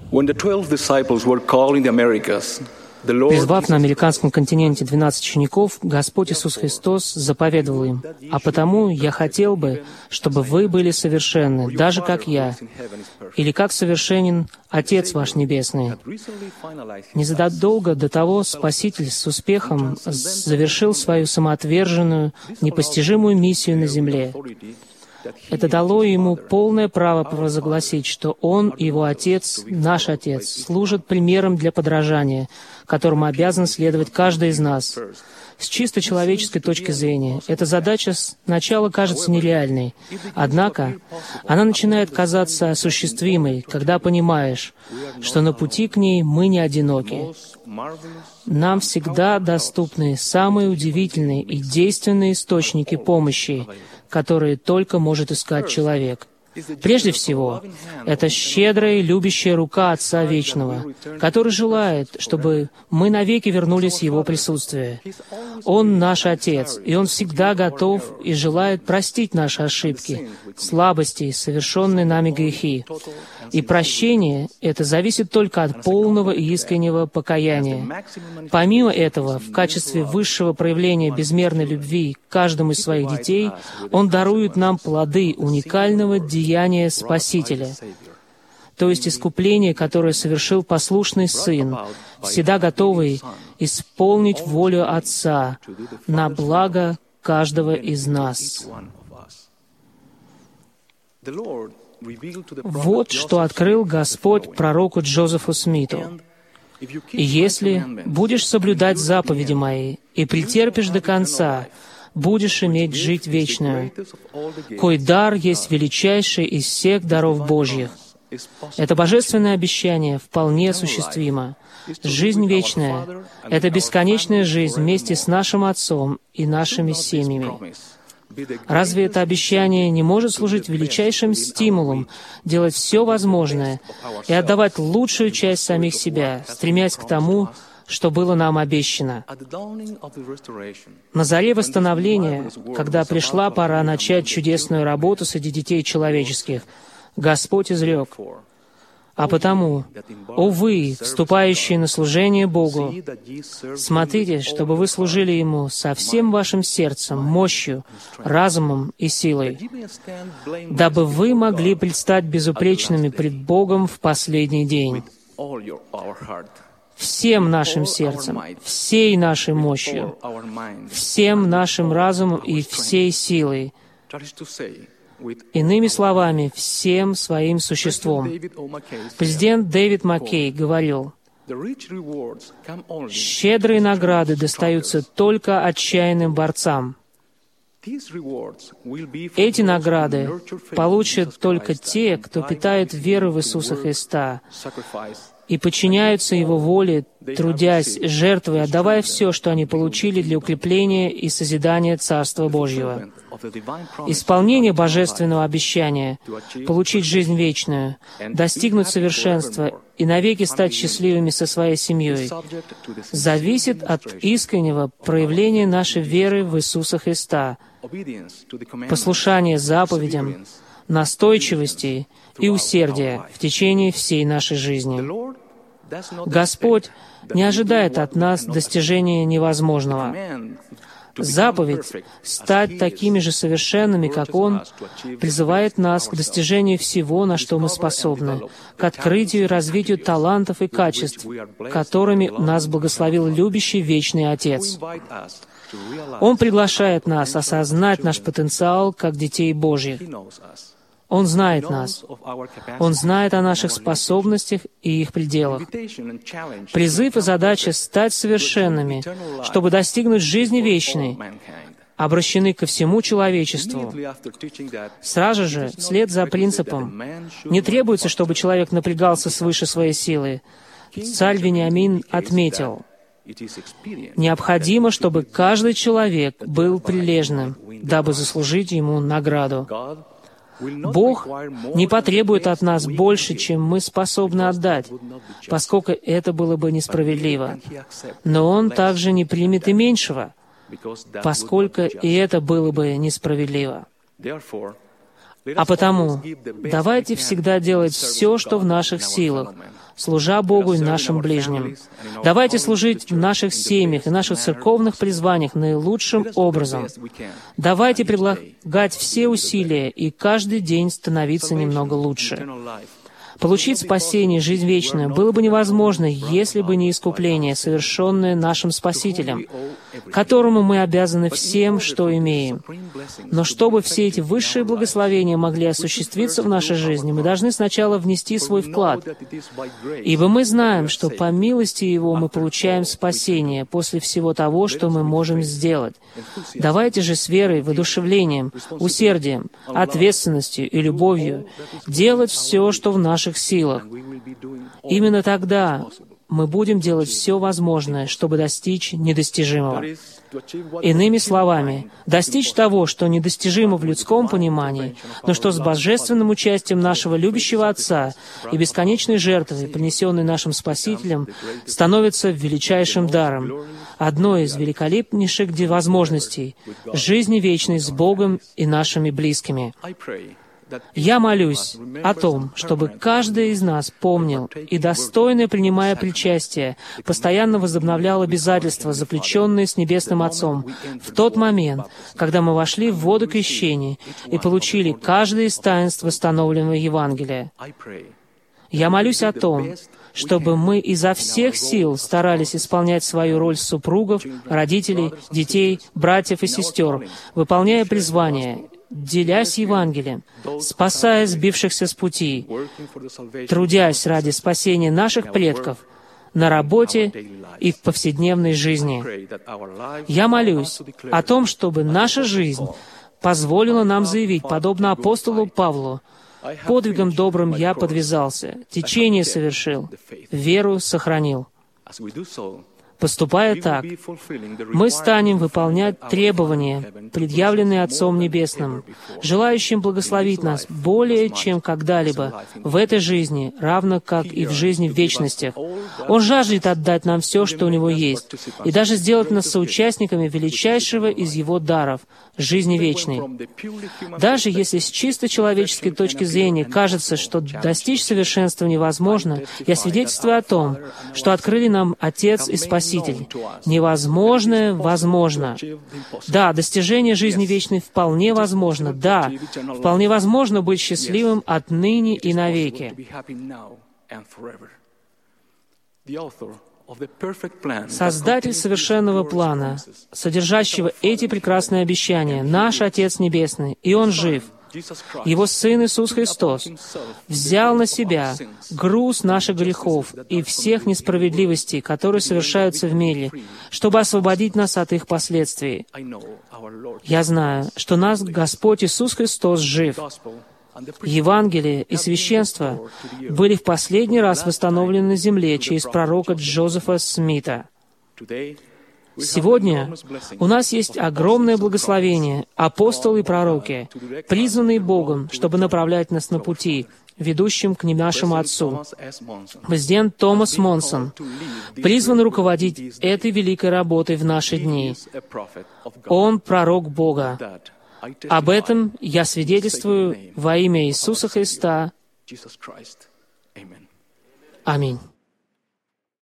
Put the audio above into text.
Призвав на американском континенте 12 учеников, Господь Иисус Христос заповедовал им: «А потому я хотел бы, чтобы вы были совершенны, даже как я, или как совершенен Отец ваш Небесный». Незадолго до того Спаситель с успехом завершил свою самоотверженную, непостижимую миссию на земле. Это дало ему полное право провозгласить, что он и его Отец, наш Отец, служат примером для подражания, которому обязан следовать каждый из нас. С чисто человеческой точки зрения, эта задача сначала кажется нереальной, однако она начинает казаться осуществимой, когда понимаешь, что на пути к ней мы не одиноки. Нам всегда доступны самые удивительные и действенные источники помощи, которые только может искать человек. Прежде всего, это щедрая и любящая рука Отца Вечного, который желает, чтобы мы навеки вернулись в Его присутствие. Он наш Отец, и Он всегда готов и желает простить наши ошибки, слабости и совершенные нами грехи. И прощение это зависит только от полного и искреннего покаяния. Помимо этого, в качестве высшего проявления безмерной любви к каждому из своих детей, Он дарует нам плоды уникального деяния Спасителя, то есть искупление, которое совершил послушный Сын, всегда готовый исполнить волю Отца на благо каждого из нас. Вот что открыл Господь пророку Джозефу Смиту. «И если будешь соблюдать заповеди Мои и претерпишь до конца, будешь иметь жить вечную, кой дар есть величайший из всех даров Божьих». Это божественное обещание вполне осуществимо. Жизнь вечная — это бесконечная жизнь вместе с нашим Отцом и нашими семьями. Разве это обещание не может служить величайшим стимулом делать все возможное и отдавать лучшую часть самих себя, стремясь к тому, что было нам обещано? На заре восстановления, когда пришла пора начать чудесную работу среди детей человеческих, Господь изрек: «А потому, о вы, вступающие на служение Богу, смотрите, чтобы вы служили Ему со всем вашим сердцем, мощью, разумом и силой, дабы вы могли предстать безупречными пред Богом в последний день, всем нашим сердцем, всей нашей мощью, всем нашим разумом и всей силой». Иными словами, всем своим существом. Президент Дэвид Маккей говорил: «Щедрые награды достаются только отчаянным борцам. Эти награды получат только те, кто питает веру в Иисуса Христа и подчиняются Его воле, трудясь, жертвуя, отдавая все, что они получили для укрепления и созидания Царства Божьего». Исполнение божественного обещания получить жизнь вечную, достигнуть совершенства и навеки стать счастливыми со своей семьей зависит от искреннего проявления нашей веры в Иисуса Христа, послушания заповедям, настойчивости и усердия в течение всей нашей жизни. Господь не ожидает от нас достижения невозможного. Заповедь «стать такими же совершенными, как Он» призывает нас к достижению всего, на что мы способны, к открытию и развитию талантов и качеств, которыми нас благословил любящий вечный Отец. Он приглашает нас осознать наш потенциал как детей Божьих. Он знает нас. Он знает о наших способностях и их пределах. Призыв и задача стать совершенными, чтобы достигнуть жизни вечной, обращены ко всему человечеству. Сразу же, вслед за принципом, не требуется, чтобы человек напрягался свыше своей силы. Царь Вениамин отметил: необходимо, чтобы каждый человек был прилежным, дабы заслужить ему награду. Бог не потребует от нас больше, чем мы способны отдать, поскольку это было бы несправедливо. Но Он также не примет и меньшего, поскольку и это было бы несправедливо. А потому давайте всегда делать все, что в наших силах, служа Богу и нашим ближним. Давайте служить в наших семьях и наших церковных призваниях наилучшим образом. Давайте прилагать все усилия и каждый день становиться немного лучше. Получить спасение и жизнь вечную было бы невозможно, если бы не искупление, совершенное нашим Спасителем, которому мы обязаны всем, что имеем. Но чтобы все эти высшие благословения могли осуществиться в нашей жизни, мы должны сначала внести свой вклад. Ибо мы знаем, что по милости Его мы получаем спасение после всего того, что мы можем сделать. Давайте же с верой, воодушевлением, усердием, ответственностью и любовью делать все, что в наших силах. Именно тогда мы будем делать все возможное, чтобы достичь недостижимого. Иными словами, достичь того, что недостижимо в людском понимании, но что с божественным участием нашего любящего Отца и бесконечной жертвой, принесенной нашим Спасителем, становится величайшим даром, одной из великолепнейших возможностей жизни вечной с Богом и нашими близкими. Я молюсь о том, чтобы каждый из нас помнил и, достойно принимая причастие, постоянно возобновлял обязательства, заключенные с Небесным Отцом, в тот момент, когда мы вошли в воду крещения и получили каждое из таинств восстановленного Евангелия. Я молюсь о том, чтобы мы изо всех сил старались исполнять свою роль супругов, родителей, детей, братьев и сестер, выполняя призвание, делясь Евангелием, спасая сбившихся с пути, трудясь ради спасения наших предков на работе и в повседневной жизни. Я молюсь о том, чтобы наша жизнь позволила нам заявить, подобно апостолу Павлу: «Подвигом добрым я подвязался, течение совершил, веру сохранил». Поступая так, мы станем выполнять требования, предъявленные Отцом Небесным, желающим благословить нас более, чем когда-либо в этой жизни, равно как и в жизни в вечностях. Он жаждет отдать нам все, что у Него есть, и даже сделать нас соучастниками величайшего из Его даров — жизни вечной. Даже если с чисто человеческой точки зрения кажется, что достичь совершенства невозможно, я свидетельствую о том, что открыли нам Отец и Спаситель. Невозможное возможно. Да, достижение жизни вечной вполне возможно. Да, вполне возможно быть счастливым отныне и навеки. Создатель совершенного плана, содержащего эти прекрасные обещания, наш Отец Небесный, и Он жив. Его Сын Иисус Христос взял на Себя груз наших грехов и всех несправедливостей, которые совершаются в мире, чтобы освободить нас от их последствий. Я знаю, что наш Господь Иисус Христос жив. Евангелие и священство были в последний раз восстановлены на земле через пророка Джозефа Смита. Сегодня у нас есть огромное благословение, апостолы и пророки, призванные Богом, чтобы направлять нас на пути, ведущим к нашему Отцу. Президент Томас Монсон призван руководить этой великой работой в наши дни. Он пророк Бога. Об этом я свидетельствую во имя Иисуса Христа. Аминь.